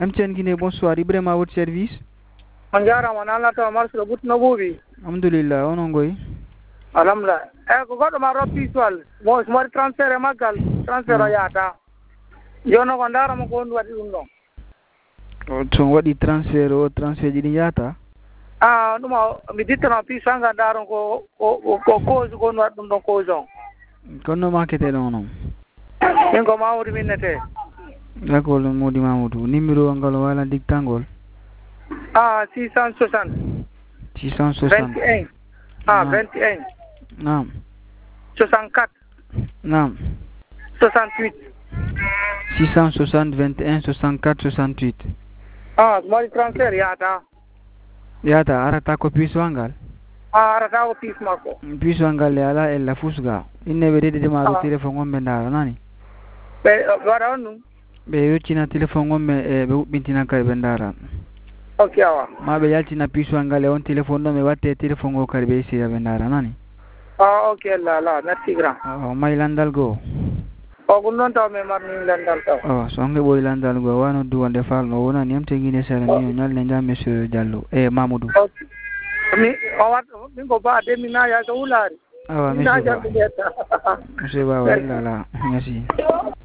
MTN Guinée, bonsoir. Ibrahima à votre service. Manjara manala to marso but no bubi. Alhamdulillah, onongoy. Alhamdulillah. Ko godo ma ropi swal. Mo smart transfer magal. Transfer yata. Jono ko ndara mo ko wadi dum no. To wadi transfer jini yata. Numa mi ditana pi sanga ndaro ko wadi dum no ko zo. Kono marketé non. Ngo mawri minete. D'accord, Modi Mamoudou. Numéro ngalo wala dictangol. 660. 660. 21. 21. Naam. 64. Naam. 68. 660 21 64 68. Smart transfer yata. Yata arata ko piswangal. Arata ko pismako. Piswangal ala ella fusga. Inne be de maru telephone ngombe ndara nani. Be wara onu. Be yoccina telephone ngombe be ubbintina kay be ndara. Okay awa. Ma be yaltina piswangal on telephone do me watte telephone go kar be sira be ndara nani. Okay la merci grand. May landal go. Gunnon taw me marni landal taw. So nge boy landal go wano duwande fal no wona ni amte ngine sere ni nyal ne jam monsieur Diallo Mamoudou. Mi awat mi go ba de mina ya so ulari. Monsieur Ba wala la merci.